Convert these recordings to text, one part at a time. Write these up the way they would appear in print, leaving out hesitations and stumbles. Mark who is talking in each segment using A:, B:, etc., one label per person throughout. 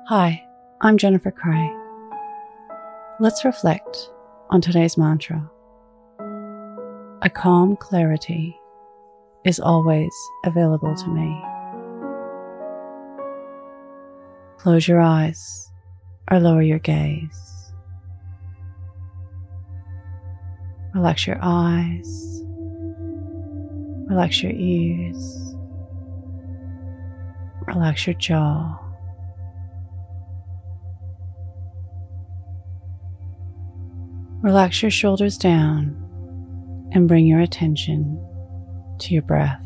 A: Hi, I'm Jennifer Cray. Let's reflect on today's mantra. A calm clarity is always available to me. Close your eyes or lower your gaze. Relax your eyes. Relax your ears. Relax your jaw. Relax your shoulders down and bring your attention to your breath.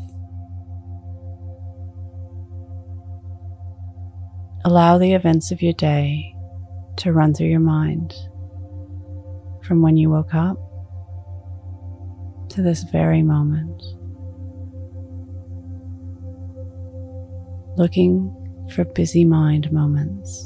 A: Allow the events of your day to run through your mind from when you woke up to this very moment. Looking for busy mind moments.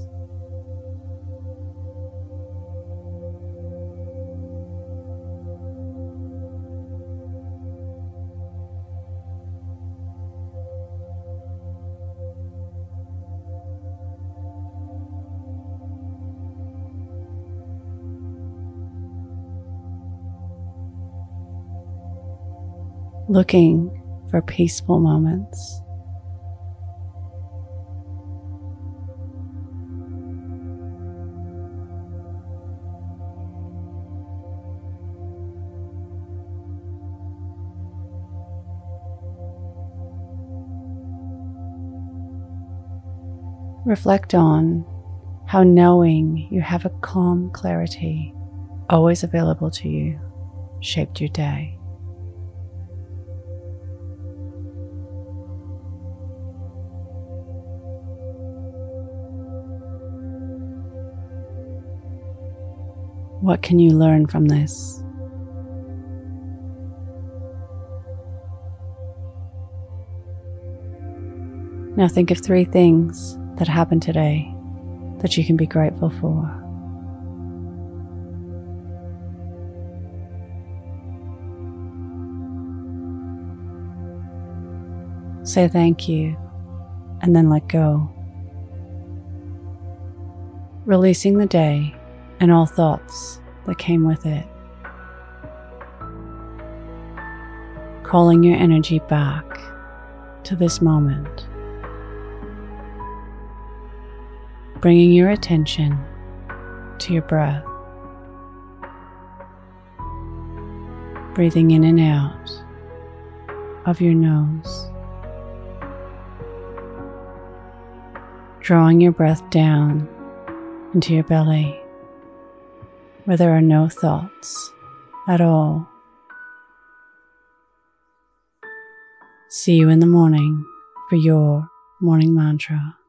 A: Looking for peaceful moments. Reflect on how knowing you have a calm clarity always available to you shaped your day. What can you learn from this? Now think of 3 things that happened today that you can be grateful for. Say thank you and then let go. Releasing the day and all thoughts that came with it. Calling your energy back to this moment. Bringing your attention to your breath. Breathing in and out of your nose. Drawing your breath down into your belly, where there are no thoughts at all. See you in the morning for your morning mantra.